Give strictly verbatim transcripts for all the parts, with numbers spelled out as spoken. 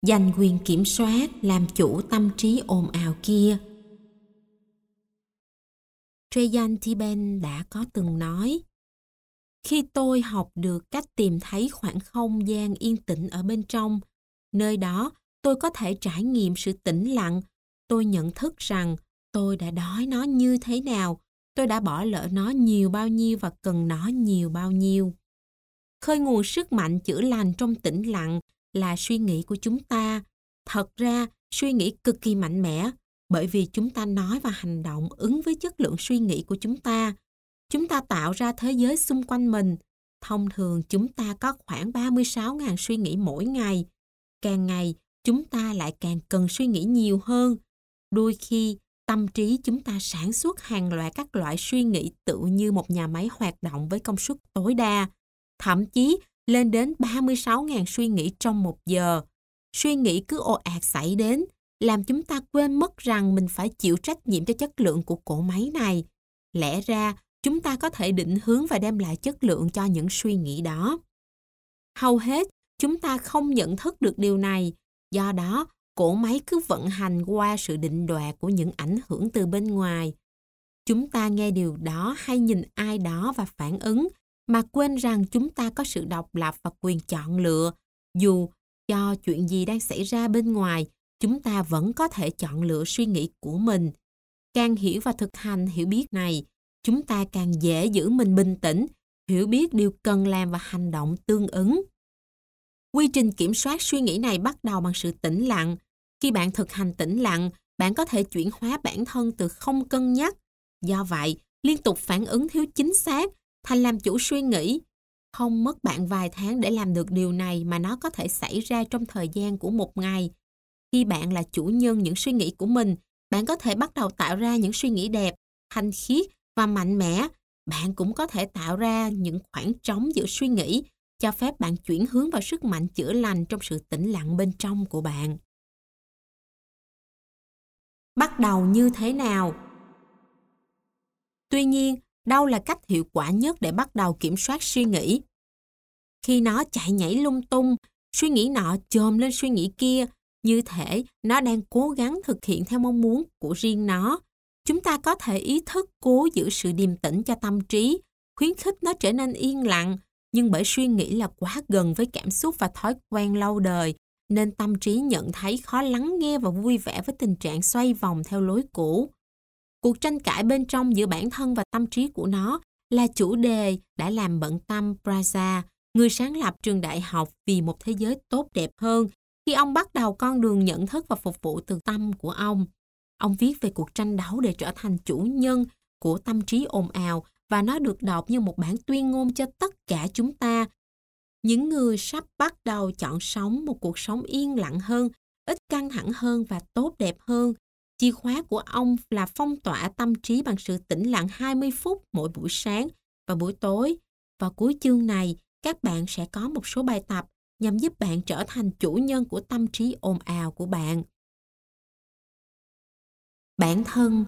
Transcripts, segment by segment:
Giành quyền kiểm soát, làm chủ tâm trí ồn ào kia. Trajan Tiben đã có từng nói, khi tôi học được cách tìm thấy khoảng không gian yên tĩnh ở bên trong, nơi đó tôi có thể trải nghiệm sự tĩnh lặng, tôi nhận thức rằng tôi đã đói nó như thế nào, tôi đã bỏ lỡ nó nhiều bao nhiêu và cần nó nhiều bao nhiêu. Khơi nguồn sức mạnh chữa lành trong tĩnh lặng là suy nghĩ của chúng ta. Thật ra, suy nghĩ cực kỳ mạnh mẽ, bởi vì chúng ta nói và hành động ứng với chất lượng suy nghĩ của chúng ta. Chúng ta tạo ra thế giới xung quanh mình. Thông thường chúng ta có khoảng ba mươi sáu nghìn suy nghĩ mỗi ngày. Càng ngày, chúng ta lại càng cần suy nghĩ nhiều hơn. Đôi khi, tâm trí chúng ta sản xuất hàng loạt các loại suy nghĩ tự như một nhà máy hoạt động với công suất tối đa. Thậm chí lên đến ba mươi sáu nghìn suy nghĩ trong một giờ. Suy nghĩ cứ ồ ạt xảy đến, làm chúng ta quên mất rằng mình phải chịu trách nhiệm cho chất lượng của cỗ máy này. Lẽ ra, chúng ta có thể định hướng và đem lại chất lượng cho những suy nghĩ đó. Hầu hết, chúng ta không nhận thức được điều này. Do đó, cỗ máy cứ vận hành qua sự định đoạt của những ảnh hưởng từ bên ngoài. Chúng ta nghe điều đó hay nhìn ai đó và phản ứng, mà quên rằng chúng ta có sự độc lập và quyền chọn lựa. Dù cho chuyện gì đang xảy ra bên ngoài, chúng ta vẫn có thể chọn lựa suy nghĩ của mình. Càng hiểu và thực hành hiểu biết này, chúng ta càng dễ giữ mình bình tĩnh, hiểu biết điều cần làm và hành động tương ứng. Quy trình kiểm soát suy nghĩ này bắt đầu bằng sự tĩnh lặng. Khi bạn thực hành tĩnh lặng, bạn có thể chuyển hóa bản thân từ không cân nhắc. Do vậy, liên tục phản ứng thiếu chính xác thành làm chủ suy nghĩ. Không mất bạn vài tháng để làm được điều này mà nó có thể xảy ra trong thời gian của một ngày. Khi bạn là chủ nhân những suy nghĩ của mình, bạn có thể bắt đầu tạo ra những suy nghĩ đẹp, thanh khiết và mạnh mẽ. Bạn cũng có thể tạo ra những khoảng trống giữa suy nghĩ, cho phép bạn chuyển hướng vào sức mạnh chữa lành trong sự tĩnh lặng bên trong của bạn. Bắt đầu như thế nào? Tuy nhiên, đâu là cách hiệu quả nhất để bắt đầu kiểm soát suy nghĩ? Khi nó chạy nhảy lung tung, suy nghĩ nọ chồm lên suy nghĩ kia, như thể nó đang cố gắng thực hiện theo mong muốn của riêng nó. Chúng ta có thể ý thức cố giữ sự điềm tĩnh cho tâm trí, khuyến khích nó trở nên yên lặng, nhưng bởi suy nghĩ là quá gần với cảm xúc và thói quen lâu đời, nên tâm trí nhận thấy khó lắng nghe và vui vẻ với tình trạng xoay vòng theo lối cũ. Cuộc tranh cãi bên trong giữa bản thân và tâm trí của nó là chủ đề đã làm bận tâm Braza, người sáng lập trường đại học vì một thế giới tốt đẹp hơn, khi ông bắt đầu con đường nhận thức và phục vụ từ tâm của ông. Ông viết về cuộc tranh đấu để trở thành chủ nhân của tâm trí ồn ào, và nó được đọc như một bản tuyên ngôn cho tất cả chúng ta. Những người sắp bắt đầu chọn sống một cuộc sống yên lặng hơn, ít căng thẳng hơn và tốt đẹp hơn. Chìa khóa của ông là phong tỏa tâm trí bằng sự tĩnh lặng hai mươi phút mỗi buổi sáng và buổi tối. Vào cuối chương này, các bạn sẽ có một số bài tập nhằm giúp bạn trở thành chủ nhân của tâm trí ồn ào của bạn. Bản thân.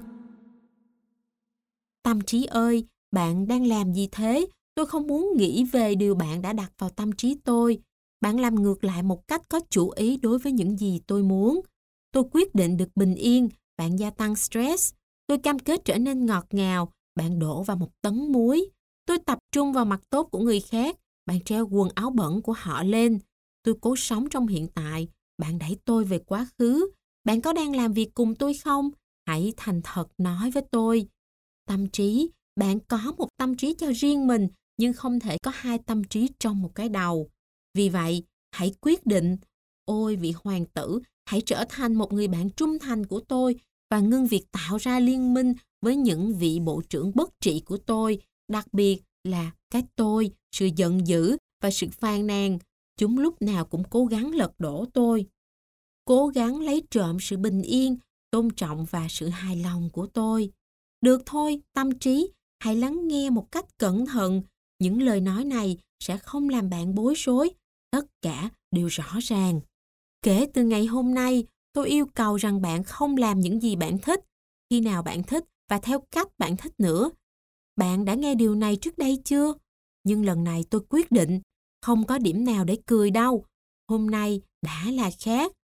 Tâm trí ơi, bạn đang làm gì thế? Tôi không muốn nghĩ về điều bạn đã đặt vào tâm trí tôi. Bạn làm ngược lại một cách có chủ ý đối với những gì tôi muốn. Tôi quyết định được bình yên, bạn gia tăng stress. Tôi cam kết trở nên ngọt ngào, bạn đổ vào một tấn muối. Tôi tập trung vào mặt tốt của người khác, bạn treo quần áo bẩn của họ lên. Tôi cố sống trong hiện tại, bạn đẩy tôi về quá khứ. Bạn có đang làm việc cùng tôi không? Hãy thành thật nói với tôi. Tâm trí, bạn có một tâm trí cho riêng mình, nhưng không thể có hai tâm trí trong một cái đầu. Vì vậy, hãy quyết định, ôi vị hoàng tử, hãy trở thành một người bạn trung thành của tôi và ngưng việc tạo ra liên minh với những vị bộ trưởng bất trị của tôi, đặc biệt là cái tôi, sự giận dữ và sự phàn nàn. Chúng lúc nào cũng cố gắng lật đổ tôi. Cố gắng lấy trộm sự bình yên, tôn trọng và sự hài lòng của tôi. Được thôi, tâm trí, hãy lắng nghe một cách cẩn thận. Những lời nói này sẽ không làm bạn bối rối. Tất cả đều rõ ràng. Kể từ ngày hôm nay, tôi yêu cầu rằng bạn không làm những gì bạn thích, khi nào bạn thích và theo cách bạn thích nữa. Bạn đã nghe điều này trước đây chưa? Nhưng lần này tôi quyết định, không có điểm nào để cười đâu. Hôm nay đã là khác.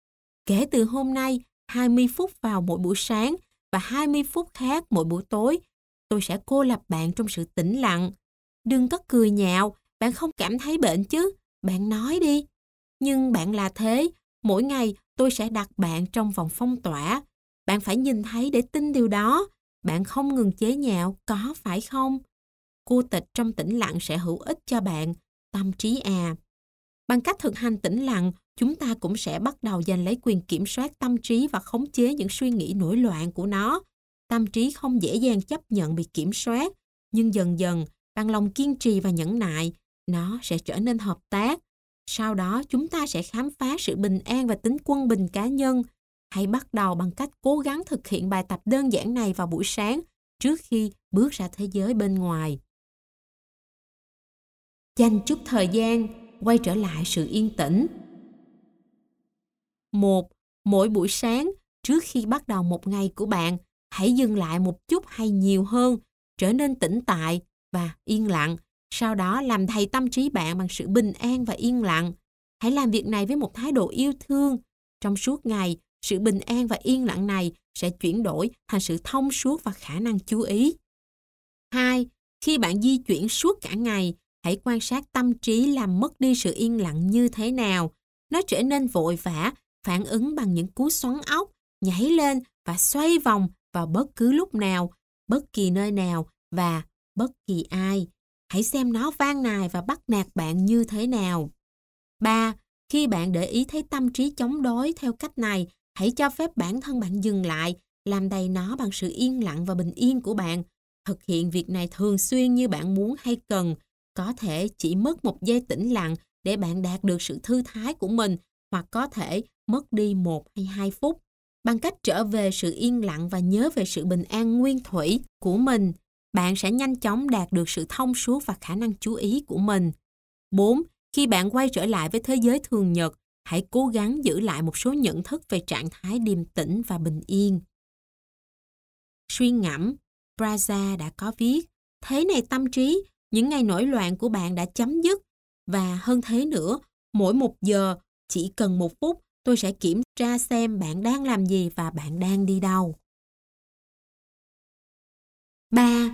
Kể từ hôm nay, hai mươi phút vào mỗi buổi sáng và hai mươi phút khác mỗi buổi tối, tôi sẽ cô lập bạn trong sự tĩnh lặng. Đừng có cười nhạo, bạn không cảm thấy bệnh chứ, bạn nói đi. Nhưng bạn là thế, mỗi ngày tôi sẽ đặt bạn trong vòng phong tỏa. Bạn phải nhìn thấy để tin điều đó. Bạn không ngừng chế nhạo, có phải không? Cô tịch trong tĩnh lặng sẽ hữu ích cho bạn, tâm trí à. Bằng cách thực hành tĩnh lặng, chúng ta cũng sẽ bắt đầu giành lấy quyền kiểm soát tâm trí và khống chế những suy nghĩ nổi loạn của nó. Tâm trí không dễ dàng chấp nhận bị kiểm soát, nhưng dần dần, bằng lòng kiên trì và nhẫn nại, nó sẽ trở nên hợp tác. Sau đó, chúng ta sẽ khám phá sự bình an và tính quân bình cá nhân. Hãy bắt đầu bằng cách cố gắng thực hiện bài tập đơn giản này vào buổi sáng trước khi bước ra thế giới bên ngoài. Dành chút thời gian, quay trở lại sự yên tĩnh. Một, mỗi buổi sáng, trước khi bắt đầu một ngày của bạn, hãy dừng lại một chút hay nhiều hơn, trở nên tĩnh tại và yên lặng. Sau đó làm đầy tâm trí bạn bằng sự bình an và yên lặng. Hãy làm việc này với một thái độ yêu thương. Trong suốt ngày, sự bình an và yên lặng này sẽ chuyển đổi thành sự thông suốt và khả năng chú ý. Hai, khi bạn di chuyển suốt cả ngày, hãy quan sát tâm trí làm mất đi sự yên lặng như thế nào. Nó trở nên vội vã, phản ứng bằng những cú xoắn óc, nhảy lên và xoay vòng vào bất cứ lúc nào, bất kỳ nơi nào và bất kỳ ai. Hãy xem nó van nài và bắt nạt bạn như thế nào. Ba, khi bạn để ý thấy tâm trí chống đối theo cách này, hãy cho phép bản thân bạn dừng lại, làm đầy nó bằng sự yên lặng và bình yên của bạn. Thực hiện việc này thường xuyên như bạn muốn hay cần. Có thể chỉ mất một giây tĩnh lặng để bạn đạt được sự thư thái của mình, hoặc có thể mất đi một hay hai phút. Bằng cách trở về sự yên lặng và nhớ về sự bình an nguyên thủy của mình, bạn sẽ nhanh chóng đạt được sự thông suốt và khả năng chú ý của mình. Bốn. Khi bạn quay trở lại với thế giới thường nhật, hãy cố gắng giữ lại một số nhận thức về trạng thái điềm tĩnh và bình yên. Suy ngẫm, Braza đã có viết, thế này tâm trí, những ngày nổi loạn của bạn đã chấm dứt. Và hơn thế nữa, mỗi một giờ, chỉ cần một phút, tôi sẽ kiểm tra xem bạn đang làm gì và bạn đang đi đâu. ba.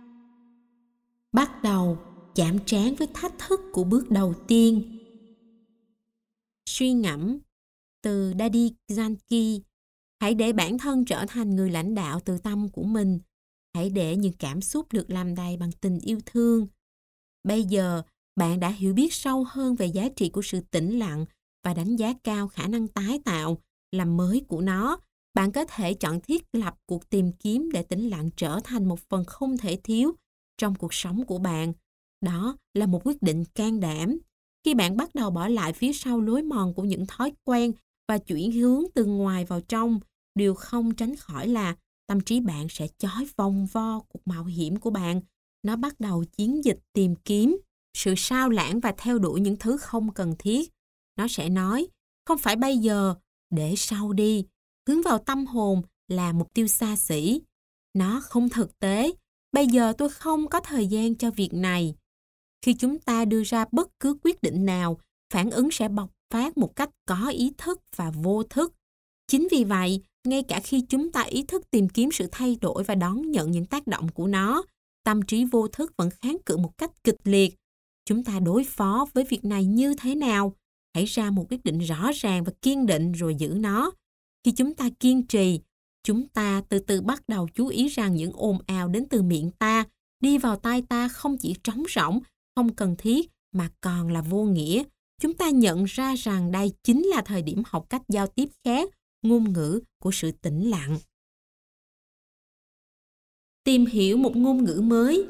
Bắt đầu chạm trán với thách thức của bước đầu tiên. Suy ngẫm, từ Daddy Yankee, hãy để bản thân trở thành người lãnh đạo từ tâm của mình. Hãy để những cảm xúc được làm đầy bằng tình yêu thương. Bây giờ, bạn đã hiểu biết sâu hơn về giá trị của sự tĩnh lặng và đánh giá cao khả năng tái tạo, làm mới của nó. Bạn có thể chọn thiết lập cuộc tìm kiếm để tĩnh lặng trở thành một phần không thể thiếu trong cuộc sống của bạn. Đó là một quyết định can đảm. Khi bạn bắt đầu bỏ lại phía sau lối mòn của những thói quen và chuyển hướng từ ngoài vào trong, điều không tránh khỏi là tâm trí bạn sẽ chói vòng vo cuộc mạo hiểm của bạn. Nó bắt đầu chiến dịch tìm kiếm, sự sao lãng và theo đuổi những thứ không cần thiết. Nó sẽ nói, không phải bây giờ, để sau đi. Hướng vào tâm hồn là mục tiêu xa xỉ. Nó không thực tế. Bây giờ tôi không có thời gian cho việc này. Khi chúng ta đưa ra bất cứ quyết định nào, phản ứng sẽ bộc phát một cách có ý thức và vô thức. Chính vì vậy, ngay cả khi chúng ta ý thức tìm kiếm sự thay đổi và đón nhận những tác động của nó, tâm trí vô thức vẫn kháng cự một cách kịch liệt. Chúng ta đối phó với việc này như thế nào? Hãy ra một quyết định rõ ràng và kiên định rồi giữ nó. Khi chúng ta kiên trì, chúng ta từ từ bắt đầu chú ý rằng những ồn ào đến từ miệng ta, đi vào tai ta không chỉ trống rỗng, không cần thiết, mà còn là vô nghĩa. Chúng ta nhận ra rằng đây chính là thời điểm học cách giao tiếp khác, ngôn ngữ của sự tĩnh lặng. Tìm hiểu một ngôn ngữ mới.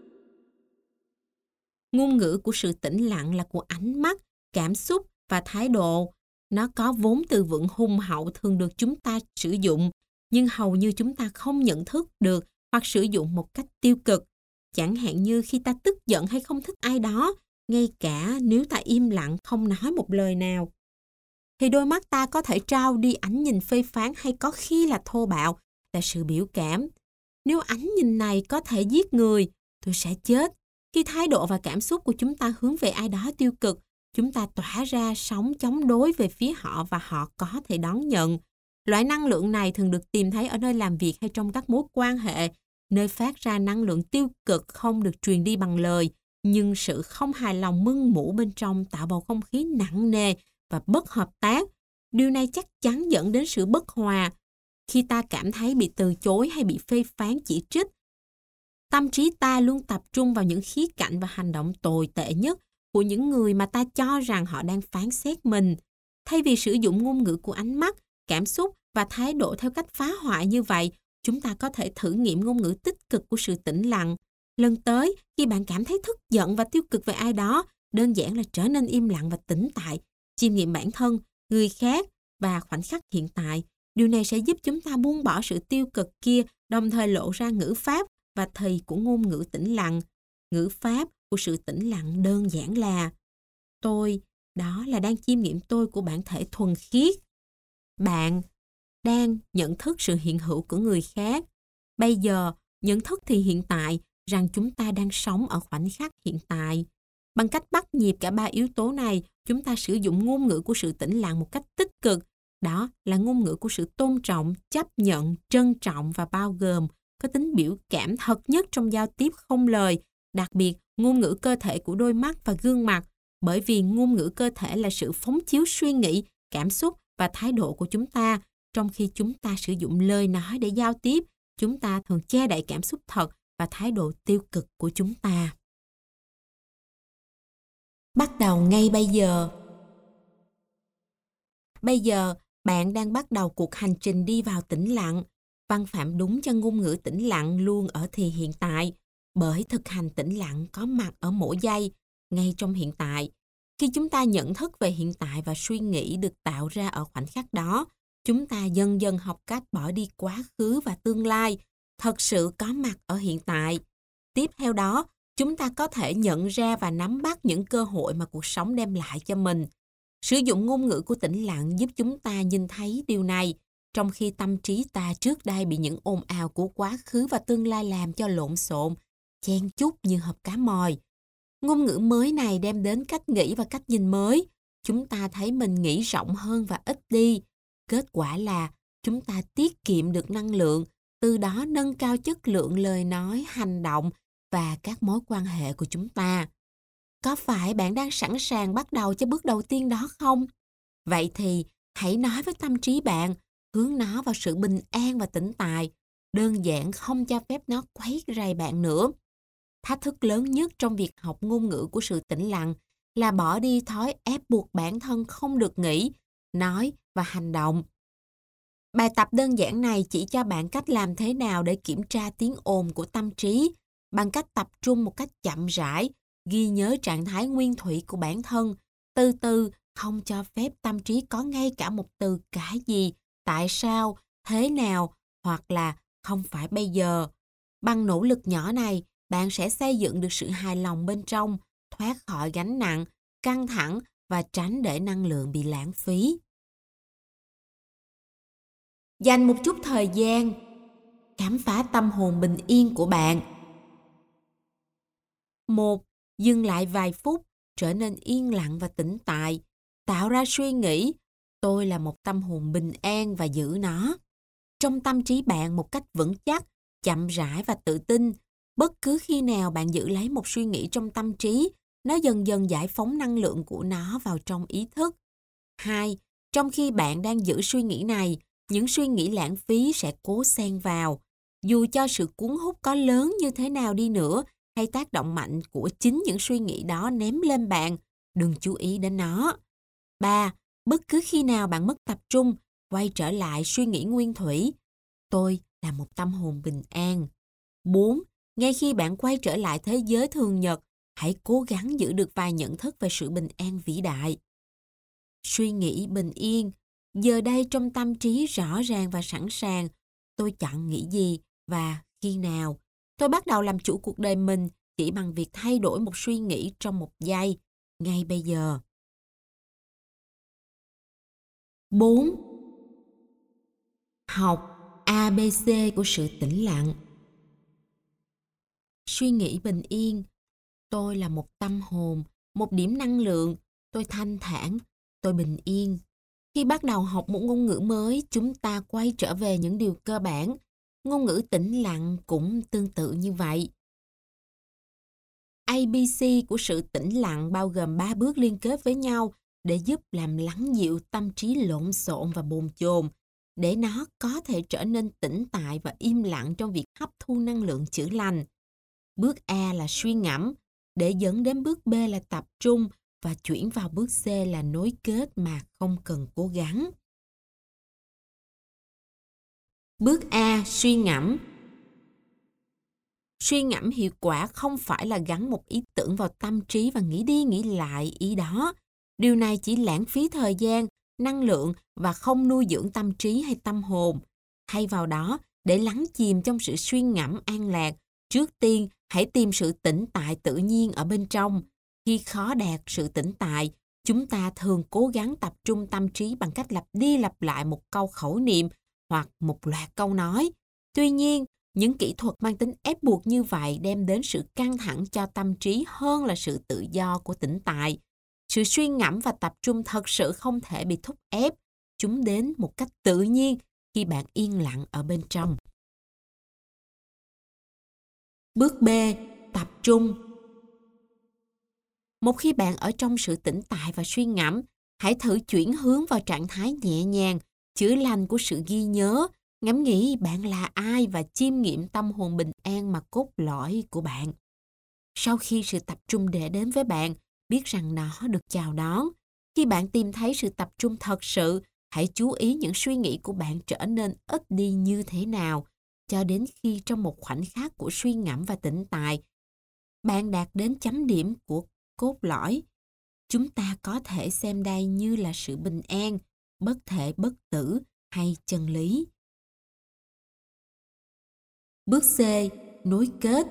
Ngôn ngữ của sự tĩnh lặng là của ánh mắt, cảm xúc và thái độ. Nó có vốn từ vựng hùng hậu thường được chúng ta sử dụng, nhưng hầu như chúng ta không nhận thức được hoặc sử dụng một cách tiêu cực. Chẳng hạn như khi ta tức giận hay không thích ai đó, ngay cả nếu ta im lặng không nói một lời nào, thì đôi mắt ta có thể trao đi ánh nhìn phê phán hay có khi là thô bạo, là sự biểu cảm. Nếu ánh nhìn này có thể giết người, tôi sẽ chết. Khi thái độ và cảm xúc của chúng ta hướng về ai đó tiêu cực, chúng ta tỏa ra sóng chống đối về phía họ và họ có thể đón nhận. Loại năng lượng này thường được tìm thấy ở nơi làm việc hay trong các mối quan hệ, nơi phát ra năng lượng tiêu cực không được truyền đi bằng lời, nhưng sự không hài lòng mưng mủ bên trong tạo bầu không khí nặng nề và bất hợp tác. Điều này chắc chắn dẫn đến sự bất hòa. Khi ta cảm thấy bị từ chối hay bị phê phán chỉ trích, tâm trí ta luôn tập trung vào những khía cạnh và hành động tồi tệ nhất của những người mà ta cho rằng họ đang phán xét mình. Thay vì sử dụng ngôn ngữ của ánh mắt, cảm xúc và thái độ theo cách phá hoại như vậy, chúng ta có thể thử nghiệm ngôn ngữ tích cực của sự tĩnh lặng. Lần tới, khi bạn cảm thấy tức giận và tiêu cực về ai đó, đơn giản là trở nên im lặng và tĩnh tại, chiêm nghiệm bản thân, người khác và khoảnh khắc hiện tại. Điều này sẽ giúp chúng ta buông bỏ sự tiêu cực kia, đồng thời lộ ra ngữ pháp và thì của ngôn ngữ tĩnh lặng. Ngữ pháp của sự tĩnh lặng đơn giản là tôi, đó là đang chiêm nghiệm tôi của bản thể thuần khiết. Bạn đang nhận thức sự hiện hữu của người khác. Bây giờ, nhận thức thì hiện tại rằng chúng ta đang sống ở khoảnh khắc hiện tại. Bằng cách bắt nhịp cả ba yếu tố này, chúng ta sử dụng ngôn ngữ của sự tĩnh lặng một cách tích cực. Đó là ngôn ngữ của sự tôn trọng, chấp nhận, trân trọng và bao gồm, có tính biểu cảm thật nhất trong giao tiếp không lời, đặc biệt ngôn ngữ cơ thể của đôi mắt và gương mặt, bởi vì ngôn ngữ cơ thể là sự phóng chiếu suy nghĩ, cảm xúc và thái độ của chúng ta. Trong khi chúng ta sử dụng lời nói để giao tiếp, chúng ta thường che đậy cảm xúc thật và thái độ tiêu cực của chúng ta. Bắt đầu ngay bây giờ. Bây giờ, bạn đang bắt đầu cuộc hành trình đi vào tĩnh lặng. Văn phạm đúng cho ngôn ngữ tĩnh lặng luôn ở thì hiện tại, bởi thực hành tĩnh lặng có mặt ở mỗi giây, ngay trong hiện tại. Khi chúng ta nhận thức về hiện tại và suy nghĩ được tạo ra ở khoảnh khắc đó, chúng ta dần dần học cách bỏ đi quá khứ và tương lai, thật sự có mặt ở hiện tại. Tiếp theo đó, chúng ta có thể nhận ra và nắm bắt những cơ hội mà cuộc sống đem lại cho mình. Sử dụng ngôn ngữ của tĩnh lặng giúp chúng ta nhìn thấy điều này, trong khi tâm trí ta trước đây bị những ồn ào của quá khứ và tương lai làm cho lộn xộn, chen chúc như hộp cá mòi. Ngôn ngữ mới này đem đến cách nghĩ và cách nhìn mới. Chúng ta thấy mình nghĩ rộng hơn và ít đi. Kết quả là chúng ta tiết kiệm được năng lượng, từ đó nâng cao chất lượng lời nói, hành động và các mối quan hệ của chúng ta. Có phải bạn đang sẵn sàng bắt đầu cho bước đầu tiên đó không? Vậy thì hãy nói với tâm trí bạn, hướng nó vào sự bình an và tĩnh tại, đơn giản không cho phép nó quấy rầy bạn nữa. Thách thức lớn nhất trong việc học ngôn ngữ của sự tĩnh lặng là bỏ đi thói ép buộc bản thân không được nghĩ, nói và hành động. Bài tập đơn giản này chỉ cho bạn cách làm thế nào để kiểm tra tiếng ồn của tâm trí bằng cách tập trung một cách chậm rãi, ghi nhớ trạng thái nguyên thủy của bản thân, từ từ không cho phép tâm trí có ngay cả một từ cái gì, tại sao, thế nào hoặc là không phải bây giờ. Bằng nỗ lực nhỏ này, bạn sẽ xây dựng được sự hài lòng bên trong, thoát khỏi gánh nặng, căng thẳng và tránh để năng lượng bị lãng phí. Dành một chút thời gian khám phá tâm hồn bình yên của bạn. một. Dừng lại vài phút, trở nên yên lặng và tĩnh tại, tạo ra suy nghĩ, tôi là một tâm hồn bình an và giữ nó trong tâm trí bạn một cách vững chắc, chậm rãi và tự tin. Bất cứ khi nào bạn giữ lấy một suy nghĩ trong tâm trí, nó dần dần giải phóng năng lượng của nó vào trong ý thức. hai. Trong khi bạn đang giữ suy nghĩ này, những suy nghĩ lãng phí sẽ cố xen vào. Dù cho sự cuốn hút có lớn như thế nào đi nữa, hay tác động mạnh của chính những suy nghĩ đó ném lên bạn, đừng chú ý đến nó. ba. Bất cứ khi nào bạn mất tập trung, quay trở lại suy nghĩ nguyên thủy. Tôi là một tâm hồn bình an. bốn. Ngay khi bạn quay trở lại thế giới thường nhật, hãy cố gắng giữ được vài nhận thức về sự bình an vĩ đại. Suy nghĩ bình yên. Giờ đây trong tâm trí rõ ràng và sẵn sàng, tôi chọn nghĩ gì và khi nào. Tôi bắt đầu làm chủ cuộc đời mình chỉ bằng việc thay đổi một suy nghĩ trong một giây, ngay bây giờ. bốn. Học a bê xê của sự tĩnh lặng. Suy nghĩ bình yên. Tôi là một tâm hồn, một điểm năng lượng. tôi thanh thản, tôi bình yên. Khi bắt đầu học một ngôn ngữ mới, chúng ta quay trở về những điều cơ bản. Ngôn ngữ tĩnh lặng cũng tương tự như vậy. a bê xê của sự tĩnh lặng bao gồm ba bước liên kết với nhau để giúp làm lắng dịu tâm trí lộn xộn và bồn chồn, để nó có thể trở nên tĩnh tại và im lặng trong việc hấp thu năng lượng chữa lành. Bước A là suy ngẫm, để dẫn đến bước B là tập trung và chuyển vào bước C là nối kết mà không cần cố gắng. Bước A. Suy ngẫm. Suy ngẫm hiệu quả không phải là gắn một ý tưởng vào tâm trí và nghĩ đi nghĩ lại ý đó. Điều này chỉ lãng phí thời gian, năng lượng và không nuôi dưỡng tâm trí hay tâm hồn. Thay vào đó, để lắng chìm trong sự suy ngẫm an lạc, trước tiên hãy tìm sự tĩnh tại tự nhiên ở bên trong. Khi khó đạt sự tĩnh tại, chúng ta thường cố gắng tập trung tâm trí bằng cách lặp đi lặp lại một câu khẩu niệm hoặc một loạt câu nói. Tuy nhiên, những kỹ thuật mang tính ép buộc như vậy đem đến sự căng thẳng cho tâm trí hơn là sự tự do của tĩnh tại. Sự suy ngẫm và tập trung thật sự không thể bị thúc ép. Chúng đến một cách tự nhiên khi bạn yên lặng ở bên trong. Bước B. Tập trung. Một khi bạn ở trong sự tĩnh tại và suy ngẫm, hãy thử chuyển hướng vào trạng thái nhẹ nhàng, chữa lành của sự ghi nhớ, ngẫm nghĩ bạn là ai và chiêm nghiệm tâm hồn bình an mà cốt lõi của bạn. Sau khi sự tập trung để đến với bạn, biết rằng nó được chào đón. Khi bạn tìm thấy sự tập trung thật sự, hãy chú ý những suy nghĩ của bạn trở nên ít đi như thế nào, cho đến khi trong một khoảnh khắc của suy ngẫm và tĩnh tại, bạn đạt đến chấm điểm của cốt lõi. Chúng ta có thể xem đây như là sự bình an, bất thể bất tử hay chân lý. Bước C. Nối kết.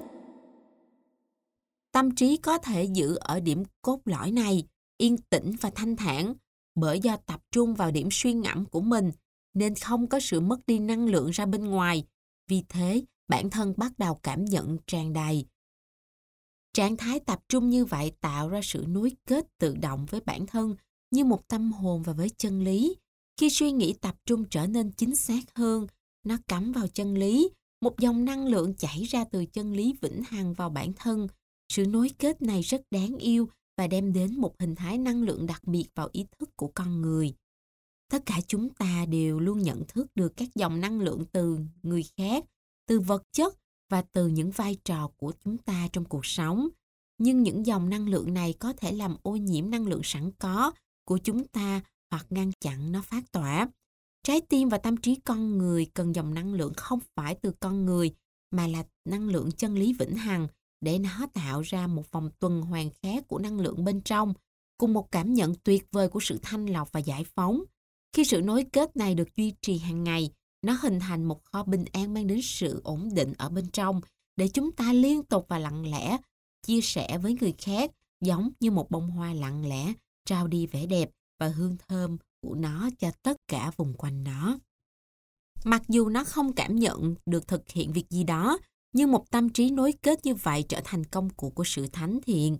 Tâm trí có thể giữ ở điểm cốt lõi này, yên tĩnh và thanh thản, bởi do tập trung vào điểm suy ngẫm của mình, nên không có sự mất đi năng lượng ra bên ngoài. Vì thế, bản thân bắt đầu cảm nhận tràn đầy. Trạng thái tập trung như vậy tạo ra sự nối kết tự động với bản thân như một tâm hồn và với chân lý. Khi suy nghĩ tập trung trở nên chính xác hơn, nó cắm vào chân lý, một dòng năng lượng chảy ra từ chân lý vĩnh hằng vào bản thân. Sự nối kết này rất đáng yêu và đem đến một hình thái năng lượng đặc biệt vào ý thức của con người. Tất cả chúng ta đều luôn nhận thức được các dòng năng lượng từ người khác, từ vật chất và từ những vai trò của chúng ta trong cuộc sống. Nhưng những dòng năng lượng này có thể làm ô nhiễm năng lượng sẵn có của chúng ta hoặc ngăn chặn nó phát tỏa. Trái tim và tâm trí con người cần dòng năng lượng không phải từ con người, mà là năng lượng chân lý vĩnh hằng, để nó tạo ra một vòng tuần hoàn khác của năng lượng bên trong, cùng một cảm nhận tuyệt vời của sự thanh lọc và giải phóng. Khi sự nối kết này được duy trì hàng ngày, nó hình thành một kho bình an mang đến sự ổn định ở bên trong, để chúng ta liên tục và lặng lẽ chia sẻ với người khác, giống như một bông hoa lặng lẽ trao đi vẻ đẹp và hương thơm của nó cho tất cả vùng quanh nó. Mặc dù nó không cảm nhận được thực hiện việc gì đó, nhưng một tâm trí nối kết như vậy trở thành công cụ của sự thánh thiện.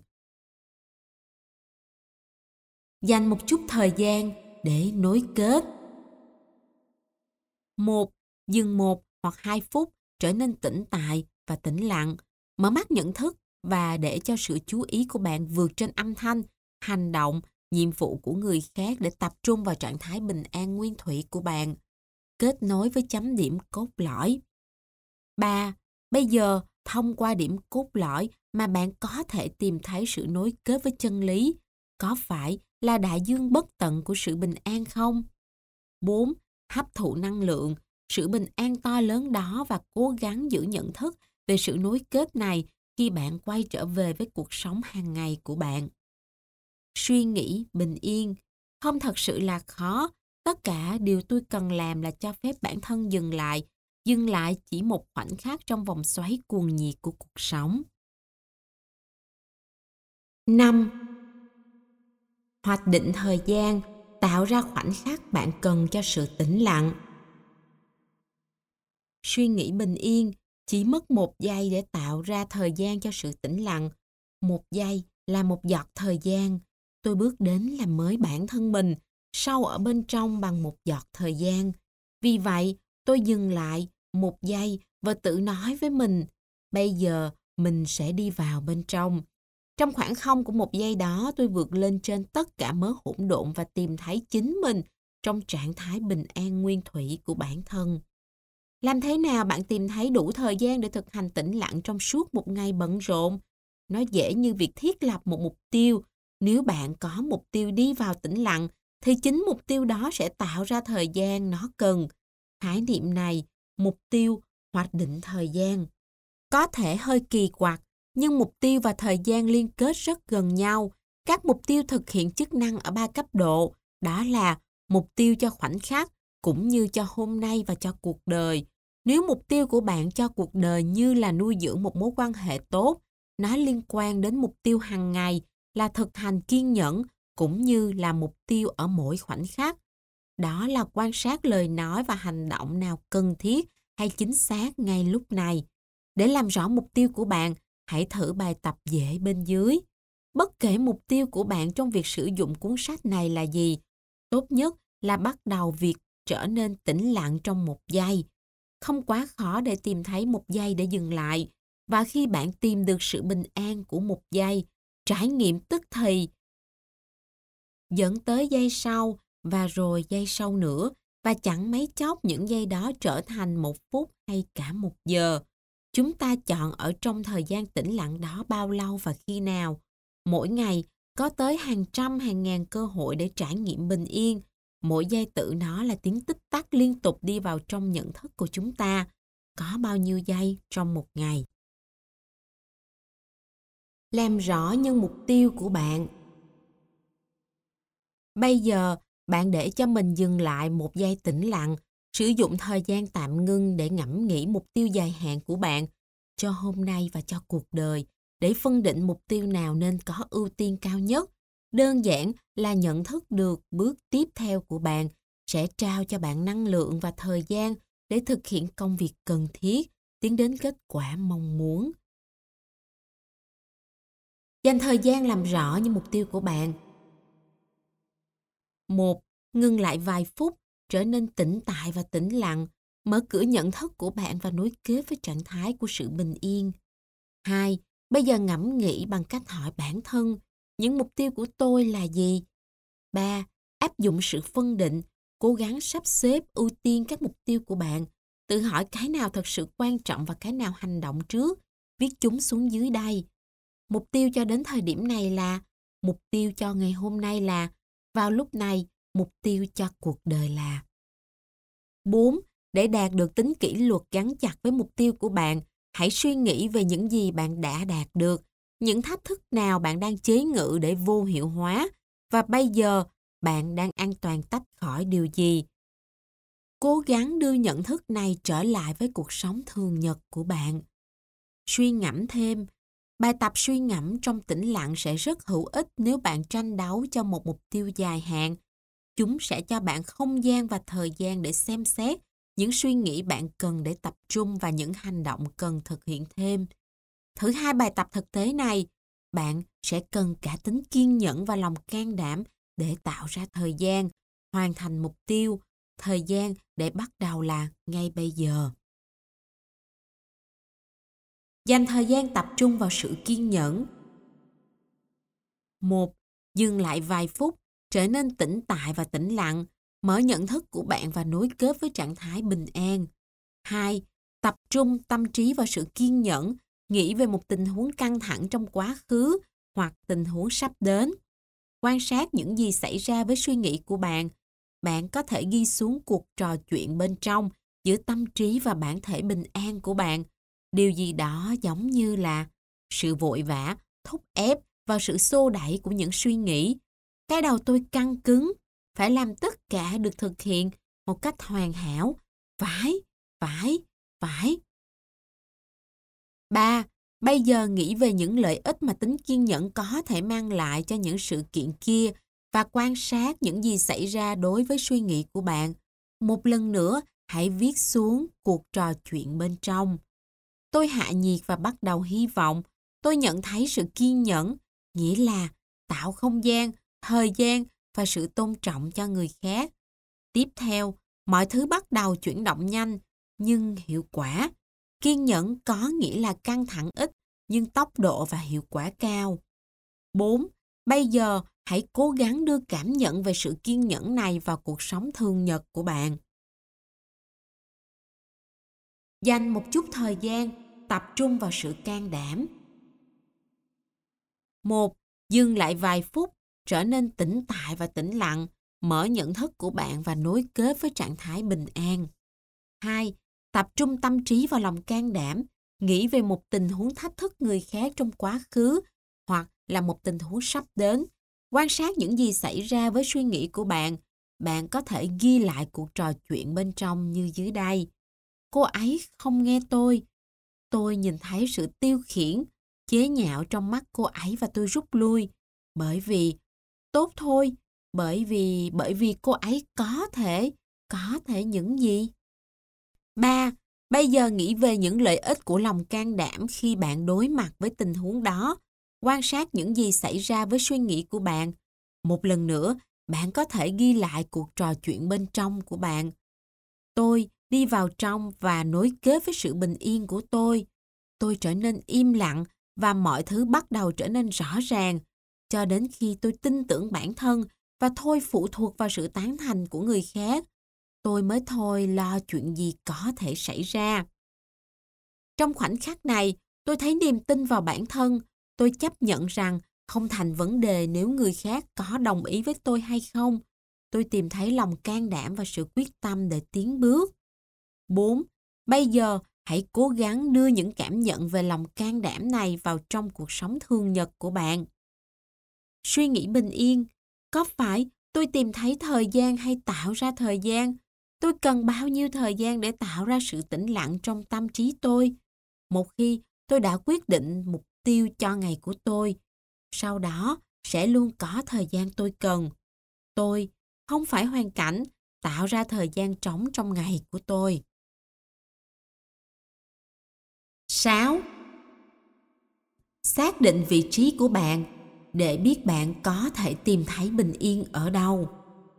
Dành một chút thời gian để nối kết. Một, dừng một hoặc hai phút trở nên tĩnh tại và tĩnh lặng. Mở mắt nhận thức và để cho sự chú ý của bạn vượt trên âm thanh, hành động, nhiệm vụ của người khác để tập trung vào trạng thái bình an nguyên thủy của bạn. Kết nối với chấm điểm cốt lõi. ba. Bây giờ, thông qua điểm cốt lõi mà bạn có thể tìm thấy sự nối kết với chân lý, có phải là đại dương bất tận của sự bình an không? bốn. Hấp thụ năng lượng, sự bình an to lớn đó và cố gắng giữ nhận thức về sự nối kết này khi bạn quay trở về với cuộc sống hàng ngày của bạn. Suy nghĩ bình yên, không thật sự là khó. Tất cả điều tôi cần làm là cho phép bản thân dừng lại, dừng lại chỉ một khoảnh khắc trong vòng xoáy cuồng nhiệt của cuộc sống. năm. Hoạch định thời gian, tạo ra khoảnh khắc bạn cần cho sự tĩnh lặng. Suy nghĩ bình yên, chỉ mất một giây để tạo ra thời gian cho sự tĩnh lặng. Một giây là một giọt thời gian. tôi bước đến làm mới bản thân mình, sâu ở bên trong bằng một giọt thời gian. Vì vậy, tôi dừng lại một giây và tự nói với mình, bây giờ mình sẽ đi vào bên trong. Trong khoảng không của một giây đó, tôi vượt lên trên tất cả mớ hỗn độn và tìm thấy chính mình trong trạng thái bình an nguyên thủy của bản thân. Làm thế nào bạn tìm thấy đủ thời gian để thực hành tĩnh lặng trong suốt một ngày bận rộn? Nó dễ như việc thiết lập một mục tiêu. Nếu bạn có mục tiêu đi vào tĩnh lặng, thì chính mục tiêu đó sẽ tạo ra thời gian nó cần. Khái niệm này, mục tiêu, hoạch định thời gian, có thể hơi kỳ quặc, nhưng mục tiêu và thời gian liên kết rất gần nhau. Các mục tiêu thực hiện chức năng ở ba cấp độ, đó là mục tiêu cho khoảnh khắc, cũng như cho hôm nay và cho cuộc đời. Nếu mục tiêu của bạn cho cuộc đời như là nuôi dưỡng một mối quan hệ tốt, nó liên quan đến mục tiêu hàng ngày là thực hành kiên nhẫn, cũng như là mục tiêu ở mỗi khoảnh khắc. Đó là quan sát lời nói và hành động nào cần thiết hay chính xác ngay lúc này. Để làm rõ mục tiêu của bạn, hãy thử bài tập dễ bên dưới. Bất kể mục tiêu của bạn trong việc sử dụng cuốn sách này là gì, tốt nhất là bắt đầu việc trở nên tĩnh lặng trong một giây. Không quá khó để tìm thấy một giây để dừng lại. Và khi bạn tìm được sự bình an của một giây, trải nghiệm tức thì dẫn tới giây sau và rồi giây sau nữa, và chẳng mấy chốc những giây đó trở thành một phút hay cả một giờ. Chúng ta chọn ở trong thời gian tĩnh lặng đó bao lâu và khi nào. Mỗi ngày có tới hàng trăm hàng ngàn cơ hội để trải nghiệm bình yên. Mỗi giây tự nó là tiếng tích tắc liên tục đi vào trong nhận thức của chúng ta. Có bao nhiêu giây trong một ngày? Làm rõ những mục tiêu của bạn. Bây giờ, bạn để cho mình dừng lại một giây tĩnh lặng, sử dụng thời gian tạm ngưng để ngẫm nghĩ mục tiêu dài hạn của bạn cho hôm nay và cho cuộc đời, để phân định mục tiêu nào nên có ưu tiên cao nhất. Đơn giản là nhận thức được bước tiếp theo của bạn sẽ trao cho bạn năng lượng và thời gian để thực hiện công việc cần thiết, tiến đến kết quả mong muốn. Dành thời gian làm rõ những mục tiêu của bạn. một. Ngừng lại vài phút, trở nên tĩnh tại và tĩnh lặng, mở cửa nhận thức của bạn và nối kết với trạng thái của sự bình yên. hai. Bây giờ ngẫm nghĩ bằng cách hỏi bản thân, những mục tiêu của tôi là gì? ba. Áp dụng sự phân định, cố gắng sắp xếp ưu tiên các mục tiêu của bạn. Tự hỏi cái nào thật sự quan trọng và cái nào hành động trước. Viết chúng xuống dưới đây. Mục tiêu cho đến thời điểm này là, mục tiêu cho ngày hôm nay là, vào lúc này, mục tiêu cho cuộc đời là. bốn. Để đạt được tính kỷ luật gắn chặt với mục tiêu của bạn, hãy suy nghĩ về những gì bạn đã đạt được, những thách thức nào bạn đang chế ngự để vô hiệu hóa, và bây giờ bạn đang an toàn tách khỏi điều gì. Cố gắng đưa nhận thức này trở lại với cuộc sống thường nhật của bạn. Suy ngẫm thêm. Bài tập suy ngẫm trong tĩnh lặng sẽ rất hữu ích nếu bạn tranh đấu cho một mục tiêu dài hạn. Chúng sẽ cho bạn không gian và thời gian để xem xét những suy nghĩ bạn cần để tập trung và những hành động cần thực hiện thêm. Thử hai bài tập thực tế này, bạn sẽ cần cả tính kiên nhẫn và lòng can đảm để tạo ra thời gian, hoàn thành mục tiêu. Thời gian để bắt đầu là ngay bây giờ. Dành thời gian tập trung vào sự kiên nhẫn. một. Dừng lại vài phút, trở nên tĩnh tại và tĩnh lặng, mở nhận thức của bạn và nối kết với trạng thái bình an. hai. Tập trung tâm trí vào sự kiên nhẫn, nghĩ về một tình huống căng thẳng trong quá khứ hoặc tình huống sắp đến. Quan sát những gì xảy ra với suy nghĩ của bạn. Bạn có thể ghi xuống cuộc trò chuyện bên trong giữa tâm trí và bản thể bình an của bạn. Điều gì đó giống như là sự vội vã, thúc ép và sự xô đẩy của những suy nghĩ. Cái đầu tôi căng cứng, phải làm tất cả được thực hiện một cách hoàn hảo. Phải, phải, phải. ba. Bây giờ nghĩ về những lợi ích mà tính kiên nhẫn có thể mang lại cho những sự kiện kia và quan sát những gì xảy ra đối với suy nghĩ của bạn. Một lần nữa, hãy viết xuống cuộc trò chuyện bên trong. Tôi hạ nhiệt và bắt đầu hy vọng. Tôi nhận thấy sự kiên nhẫn, nghĩa là tạo không gian, thời gian và sự tôn trọng cho người khác. Tiếp theo, mọi thứ bắt đầu chuyển động nhanh nhưng hiệu quả. Kiên nhẫn có nghĩa là căng thẳng ít nhưng tốc độ và hiệu quả cao. bốn. Bây giờ, hãy cố gắng đưa cảm nhận về sự kiên nhẫn này vào cuộc sống thường nhật của bạn. Dành một chút thời gian, tập trung vào sự can đảm. một. Dừng lại vài phút, trở nên tĩnh tại và tĩnh lặng, mở nhận thức của bạn và nối kết với trạng thái bình an. hai. Tập trung tâm trí vào lòng can đảm, nghĩ về một tình huống thách thức người khác trong quá khứ hoặc là một tình huống sắp đến. Quan sát những gì xảy ra với suy nghĩ của bạn. Bạn có thể ghi lại cuộc trò chuyện bên trong như dưới đây. Cô ấy không nghe tôi. Tôi nhìn thấy sự tiêu khiển, chế nhạo trong mắt cô ấy và tôi rút lui. Bởi vì, tốt thôi, bởi vì, bởi vì cô ấy có thể, có thể những gì? ba. Bây giờ nghĩ về những lợi ích của lòng can đảm khi bạn đối mặt với tình huống đó. Quan sát những gì xảy ra với suy nghĩ của bạn. Một lần nữa, bạn có thể ghi lại cuộc trò chuyện bên trong của bạn. Tôi đi vào trong và nối kết với sự bình yên của tôi. Tôi trở nên im lặng và mọi thứ bắt đầu trở nên rõ ràng, cho đến khi tôi tin tưởng bản thân và thôi phụ thuộc vào sự tán thành của người khác. Tôi mới thôi lo chuyện gì có thể xảy ra. Trong khoảnh khắc này, tôi thấy niềm tin vào bản thân. Tôi chấp nhận rằng không thành vấn đề nếu người khác có đồng ý với tôi hay không. Tôi tìm thấy lòng can đảm và sự quyết tâm để tiến bước. bốn. Bây giờ, hãy cố gắng đưa những cảm nhận về lòng can đảm này vào trong cuộc sống thường nhật của bạn. Suy nghĩ bình yên. Có phải tôi tìm thấy thời gian hay tạo ra thời gian? Tôi cần bao nhiêu thời gian để tạo ra sự tĩnh lặng trong tâm trí tôi? Một khi tôi đã quyết định mục tiêu cho ngày của tôi, sau đó sẽ luôn có thời gian tôi cần. Tôi, không phải hoàn cảnh, tạo ra thời gian trống trong ngày của tôi. sáu. Xác định vị trí của bạn để biết bạn có thể tìm thấy bình yên ở đâu.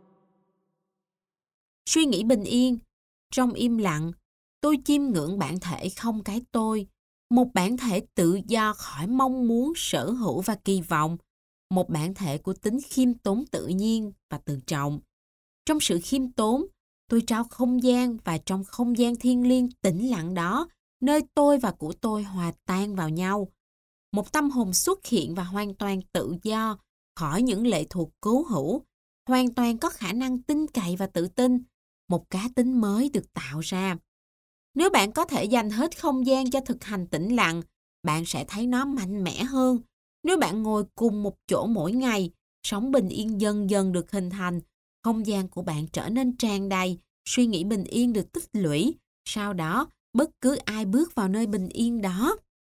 Suy nghĩ bình yên. Trong im lặng, tôi chiêm ngưỡng bản thể không cái tôi, một bản thể tự do khỏi mong muốn, sở hữu và kỳ vọng, một bản thể của tính khiêm tốn tự nhiên và tự trọng. Trong sự khiêm tốn, tôi trao không gian và trong không gian thiêng liêng tĩnh lặng đó, nơi tôi và của tôi hòa tan vào nhau. Một tâm hồn xuất hiện và hoàn toàn tự do, khỏi những lệ thuộc cố hữu, hoàn toàn có khả năng tin cậy và tự tin. Một cá tính mới được tạo ra. Nếu bạn có thể dành hết không gian cho thực hành tĩnh lặng, bạn sẽ thấy nó mạnh mẽ hơn. Nếu bạn ngồi cùng một chỗ mỗi ngày, sống bình yên dần dần được hình thành, không gian của bạn trở nên tràn đầy, suy nghĩ bình yên được tích lũy. Sau đó, bất cứ ai bước vào nơi bình yên đó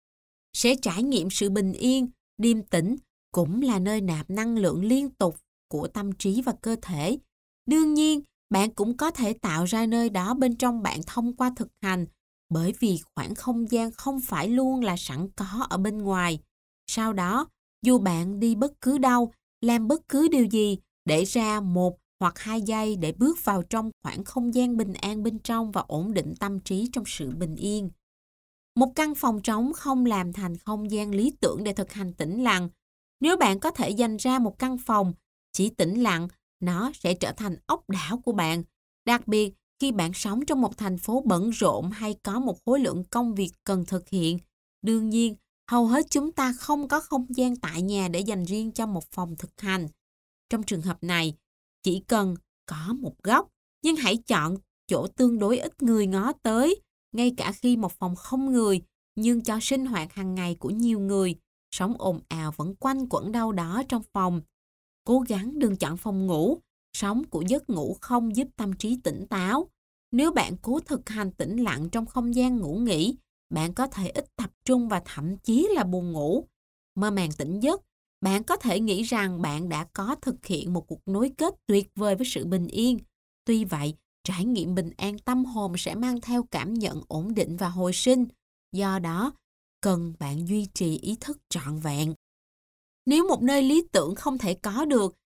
sẽ trải nghiệm sự bình yên, điềm tĩnh, cũng là nơi nạp năng lượng liên tục của tâm trí và cơ thể. Đương nhiên, bạn cũng có thể tạo ra nơi đó bên trong bạn thông qua thực hành, bởi vì khoảng không gian không phải luôn là sẵn có ở bên ngoài. Sau đó, dù bạn đi bất cứ đâu, làm bất cứ điều gì, để ra một hoặc hai giây để bước vào trong khoảng không gian bình an bên trong và ổn định tâm trí trong sự bình yên. Một căn phòng trống không làm thành không gian lý tưởng để thực hành tĩnh lặng. Nếu bạn có thể dành ra một căn phòng chỉ tĩnh lặng, nó sẽ trở thành ốc đảo của bạn. Đặc biệt khi bạn sống trong một thành phố bận rộn hay có một khối lượng công việc cần thực hiện. Đương nhiên, hầu hết chúng ta không có không gian tại nhà để dành riêng cho một phòng thực hành. Trong trường hợp này, chỉ cần có một góc, nhưng hãy chọn chỗ tương đối ít người ngó tới, ngay cả khi một phòng không người, nhưng cho sinh hoạt hàng ngày của nhiều người, sống ồn ào vẫn quanh quẩn đâu đó trong phòng. Cố gắng đừng chọn phòng ngủ, sống của giấc ngủ không giúp tâm trí tỉnh táo. Nếu bạn cố thực hành tĩnh lặng trong không gian ngủ nghỉ, bạn có thể ít tập trung và thậm chí là buồn ngủ. Mơ màng tỉnh giấc, bạn có thể nghĩ rằng bạn đã có thực hiện một cuộc nối kết tuyệt vời với sự bình yên. Tuy vậy, trải nghiệm bình an tâm hồn sẽ mang theo cảm nhận ổn định và hồi sinh. Do đó, cần bạn duy trì ý thức trọn vẹn. Nếu một nơi lý tưởng không thể có được,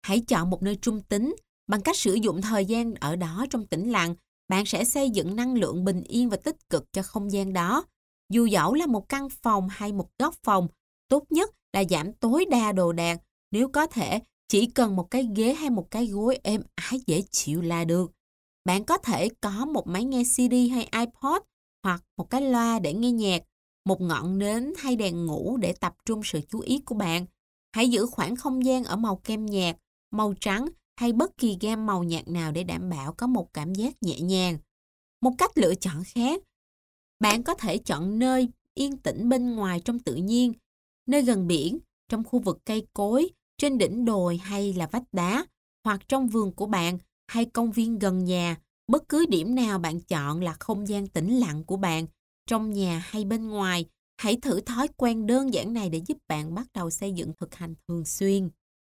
Hãy chọn một nơi trung tính. Bằng cách sử dụng thời gian ở đó trong tĩnh lặng, bạn sẽ xây dựng năng lượng bình yên và tích cực cho không gian đó. Dù dẫu là một căn phòng hay một góc phòng, tốt nhất là giảm tối đa đồ đạc. Nếu có thể, chỉ cần một cái ghế hay một cái gối êm ái dễ chịu là được. Bạn có thể có một máy nghe xê đê hay iPod hoặc một cái loa để nghe nhạc, một ngọn nến hay đèn ngủ để tập trung sự chú ý của bạn. Hãy giữ khoảng không gian ở màu kem nhạt, màu trắng hay bất kỳ gam màu nhạt nào để đảm bảo có một cảm giác nhẹ nhàng. Một cách lựa chọn khác, bạn có thể chọn nơi yên tĩnh bên ngoài trong tự nhiên, nơi gần biển, trong khu vực cây cối, trên đỉnh đồi hay là vách đá, hoặc trong vườn của bạn hay công viên gần nhà. Bất cứ điểm nào bạn chọn là không gian tĩnh lặng của bạn, trong nhà hay bên ngoài. Hãy thử thói quen đơn giản này để giúp bạn bắt đầu xây dựng thực hành thường xuyên.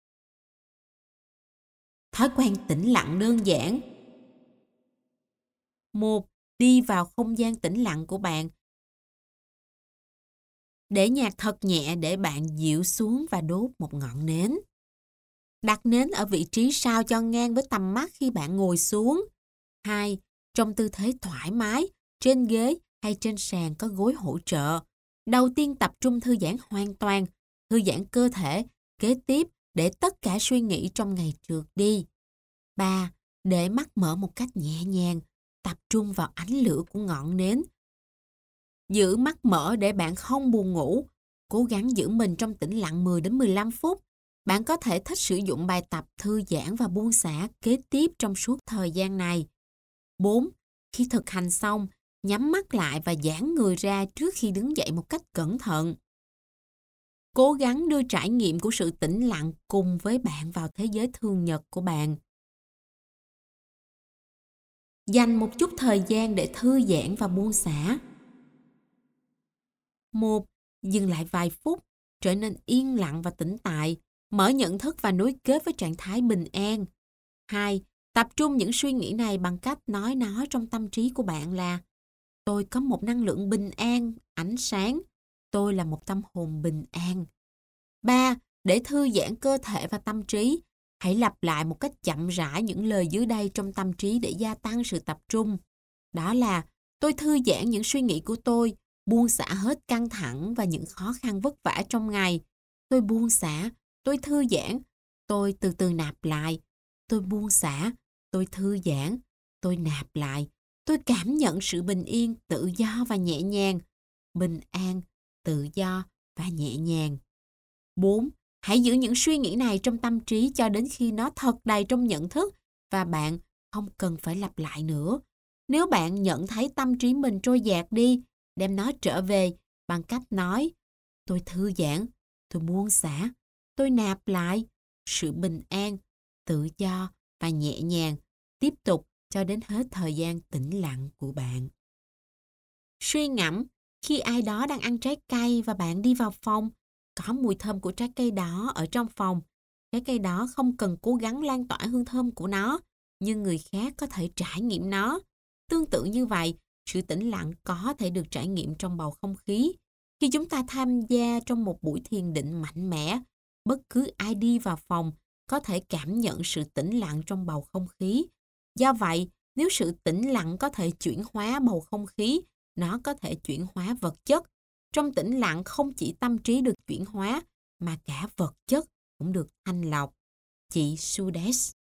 Thói quen tĩnh lặng đơn giản. một. Đi vào không gian tĩnh lặng của bạn. Để nhạc thật nhẹ để bạn dịu xuống và đốt một ngọn nến. Đặt nến ở vị trí sao cho ngang với tầm mắt khi bạn ngồi xuống. hai. Trong tư thế thoải mái, trên ghế hay trên sàn có gối hỗ trợ. Đầu tiên tập trung thư giãn hoàn toàn, thư giãn cơ thể, kế tiếp để tất cả suy nghĩ trong ngày trượt đi. ba. Để mắt mở một cách nhẹ nhàng, tập trung vào ánh lửa của ngọn nến. Giữ mắt mở để bạn không buồn ngủ. Cố gắng giữ mình trong tĩnh lặng mười đến mười lăm phút. Bạn có thể thích sử dụng bài tập thư giãn và buông xả kế tiếp trong suốt thời gian này. bốn. Khi thực hành xong, nhắm mắt lại và giãn người ra trước khi đứng dậy một cách cẩn thận. Cố gắng đưa trải nghiệm của sự tĩnh lặng cùng với bạn vào thế giới thường nhật của bạn. Dành một chút thời gian để thư giãn và buông xả. một. Dừng lại vài phút, trở nên yên lặng và tĩnh tại, mở nhận thức và nối kết với trạng thái bình an. hai. Tập trung những suy nghĩ này bằng cách nói nó trong tâm trí của bạn là: tôi có một năng lượng bình an, ánh sáng. Tôi là một tâm hồn bình an. ba. Để thư giãn cơ thể và tâm trí, hãy lặp lại một cách chậm rãi những lời dưới đây trong tâm trí để gia tăng sự tập trung. Đó là: tôi thư giãn những suy nghĩ của tôi, buông xả hết căng thẳng và những khó khăn vất vả trong ngày. Tôi buông xả, tôi thư giãn, tôi từ từ nạp lại. Tôi buông xả, tôi thư giãn, tôi nạp lại. Tôi cảm nhận sự bình yên, tự do và nhẹ nhàng. Bình an, tự do và nhẹ nhàng. bốn. Hãy giữ những suy nghĩ này trong tâm trí cho đến khi nó thật đầy trong nhận thức và bạn không cần phải lặp lại nữa. Nếu bạn nhận thấy tâm trí mình trôi dạt đi, đem nó trở về bằng cách nói: tôi thư giãn, tôi buông xả, tôi nạp lại. Sự bình an, tự do và nhẹ nhàng tiếp tục cho đến hết thời gian tĩnh lặng của bạn. Suy ngẫm khi ai đó đang ăn trái cây và bạn đi vào phòng, có mùi thơm của trái cây đó ở trong phòng. Trái cây đó không cần cố gắng lan tỏa hương thơm của nó, nhưng người khác có thể trải nghiệm nó. Tương tự như vậy, sự tĩnh lặng có thể được trải nghiệm trong bầu không khí. Khi chúng ta tham gia trong một buổi thiền định mạnh mẽ, bất cứ ai đi vào phòng có thể cảm nhận sự tĩnh lặng trong bầu không khí. Do vậy, nếu sự tĩnh lặng có thể chuyển hóa bầu không khí, nó có thể chuyển hóa vật chất. Trong tĩnh lặng không chỉ tâm trí được chuyển hóa, mà cả vật chất cũng được thanh lọc. Chị Sudes.